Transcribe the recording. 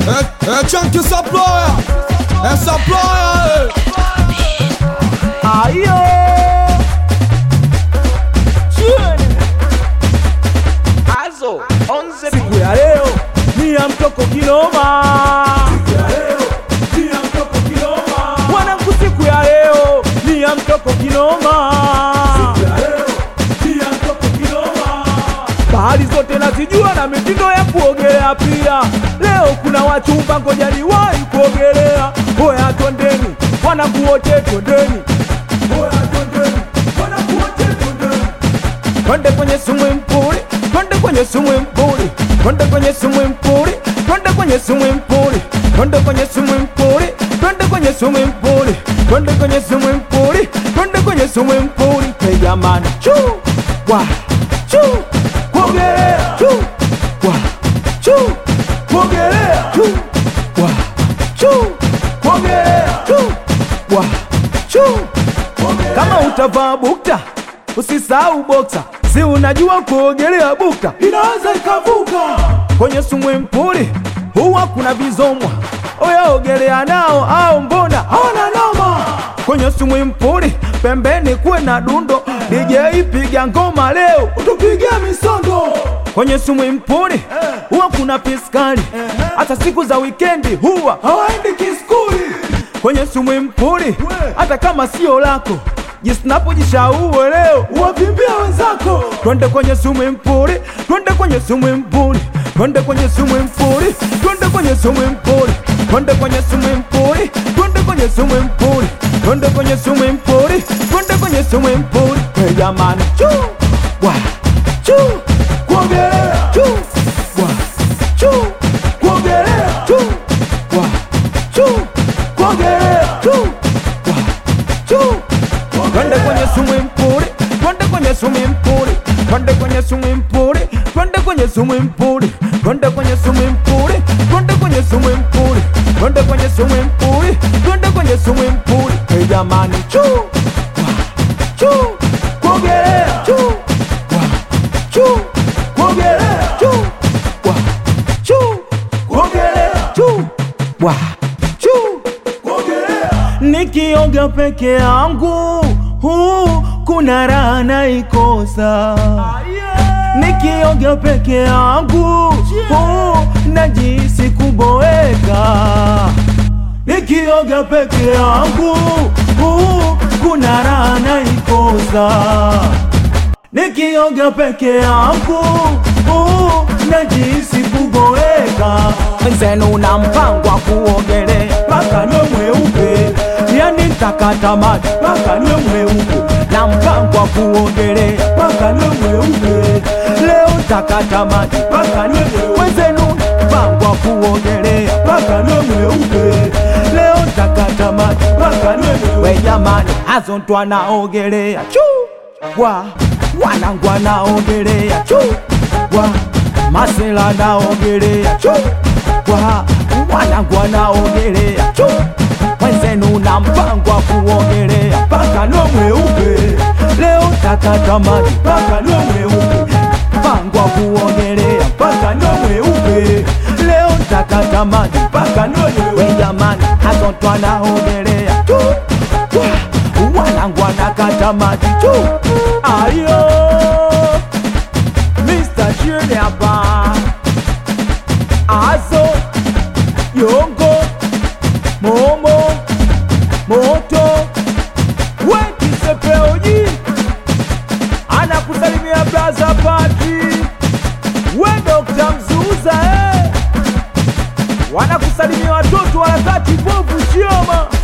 Chunky Supplier, Supplier. Ayo Azo onze siku ya leo ni ya mtoko kinoma. Wanangu siku ya leo ni ya mtoko kinoma. Bahari zote nazijua na mitindo ya kuogelea pia. Leo kuna wachumba ngoja niwahi kuogelea. Oya twendeni, wanangu wote twendeni. Twende kwenye swimming pool, twende kwenye swimming pool, twende kwenye swimming pool, twende kwenye swimming pool, twende kwenye swimming pool, twende kwenye swimming pool, twende kwenye swimming pool, twende kwenye swimming pool. Hey jamani, chu wa chu kuogelea, chu wa chu kuogelea, chu wa chu kuogelea, chu wa chu. Kama utavaa bukta usisahau boxer, si unajua kuogelea bukta inaweza ikavuka. Kwenye swimming pool huwa kuna vizomwa, oya ogelea nao au mbona hawana noma. Kwenye swimming pool pembeni kuwe na dundo, DJ piga ngoma leo utupigia misondo. Kwenye swimming pool huwa kuna piskali, hata siku za weekendi huwa hawaendi kiskuli. Kwenye swimming pool hata kama sio lako jisnapo jishaue leo uwavimbia wenzako. Twende kwenye swimming pool, twende kwenye swimming pool, twende kwenye swimming pool, twende kwenye swimming pool, twende kwenye swimming pool, twende kwenye swimming pool, twende kwenye swimming pool, twende kwenye swimming pool. Hey jamani, chu wa chu kuogelea, chu wa chu kuogelea, chu wa chu kuogelea, chu wa chu. Twende kwenye swimming pool, twende kwenye swimming pool, twende kwenye swimming pool, twende kwenye swimming pool, twende kwenye swimming pool, twende kwenye swimming pool, twende kwenye swimming pool, twende kwenye swimming pool. Hey jamani, chu wa chu kuogelea, chu wa chu kuogelea, chu wa chu kuogelea, chu wa chu kuogelea. Nikioga peke yangu kuna raha naikosa. Nikioga peke yangu najisi kuboeka. Nikioga peke yangu kuna raha naikosa. Nikioga peke yangu najisi kuboeka. Mwenzenu na mpango wa kuogelea mpaka niwe mweupe, yani nitakata maji mpaka niwe mweupe. Na mpango wa kuogelea mpaka niwe mweupe, leo nitakata maji mpaka niwe mweupe. Mwenzenu mpango wa kuogelea mpaka niwe mweupe, leo nitakata maji mpaka niwe mweupe. We jamani, Azo ndo anaogelea chu wa, wanangu anaogelea chu wa, Masela anaogelea chu wa, wanangu anaogelea chu. Mwenzenu na mpango wa kuogelea mpaka niwe mweupe, leo takata maji mpaka niwe mweupe. Mpango wa kuogelea mpaka niwe mweupe, leo takata maji mpaka niwe mweupe. We jamani, Azo ndo anaogelea tu, wanangu anakata maji tu. Ayo Mr. Shirley hapa, Azo Yongo Momo Moto Wekisepeoji anakusalimia Blaza Party. We Dr. Mzuza wanakusalimia watoto wa harakati Bovu Shioma.